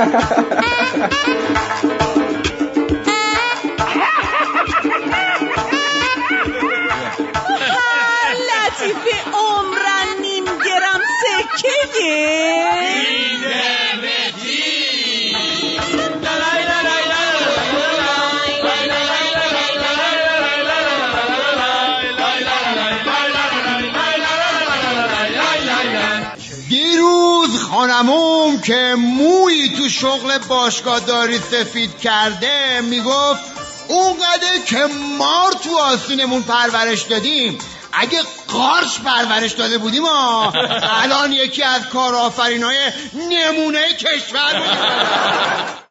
لطیفه عمرن نیم گرم سکه خانموم که مویی تو شغل باشگاه داری سفید کرده میگفت اونقدر که مار تو آستینمون پرورش دادیم اگه قارچ پرورش داده بودیم الان یکی از کارآفرینای نمونه کشور بود.